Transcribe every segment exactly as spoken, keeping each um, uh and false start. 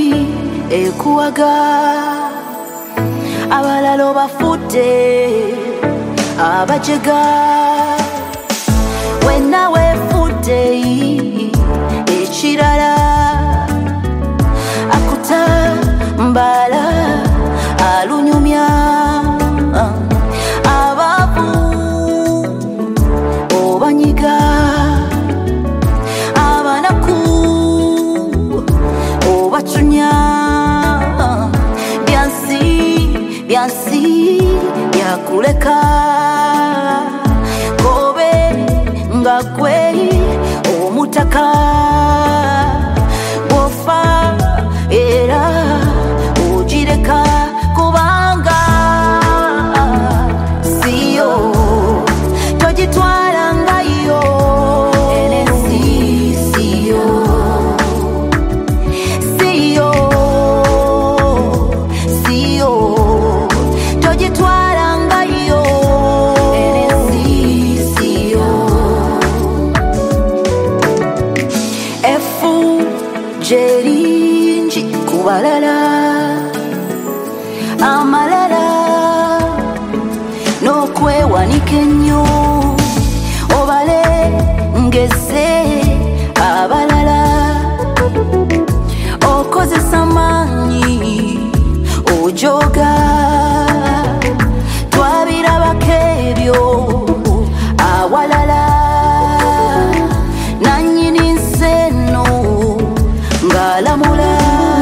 ekuwaga abalalo bafute abajega wena wefute ekirala akuta mbala alunyumya ababu obanyiga abanaku obacunya byansi byansi byakuleka kobe nga gwe omutaka gwofa era ojireka kubanga siyo tojitwala ngayo enesi siyo siyo siyo tojitwala ngayo enesi siyo efu jerinji kubalala amalala n'okwewanika ennyo obale ngeze abalala okozesa maanyi ojoga twabirabako ebyo awalala nannyini nseno ng'alamula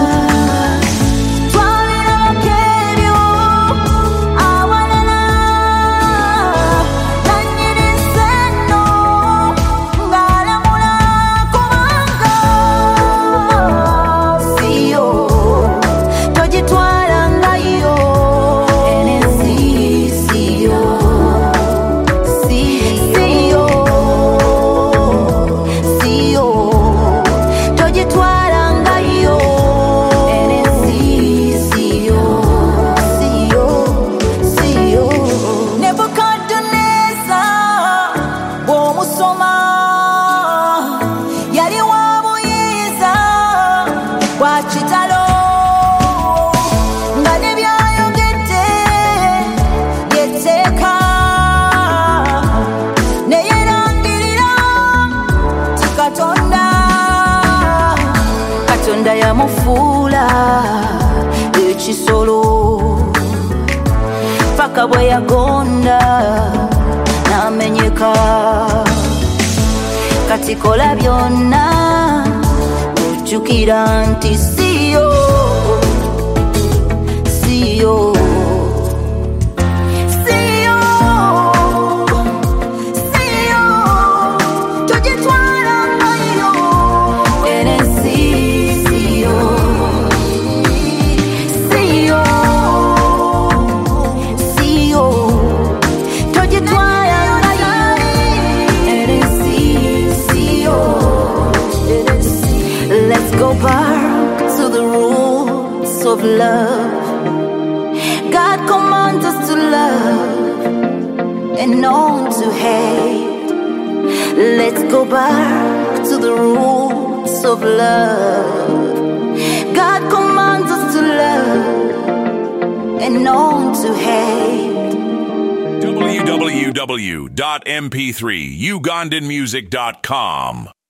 kitalo nga nebyayogedde yeteeka neyerangirira ti katonda katonda yamufuula ekisolo paka bwe yagonda n'amenyeka kati kola byonna jukira nti siyo siyo siyo siyo tujitwala ngayo enesi siyo siyo siyo tujitwala ngayo enesi siyo. Let's go back to the roots of love. God commands us to love and not to hate. Let's go back to the roots of love. God commands us to love and not to hate. w w w dot m p three ugandan music dot com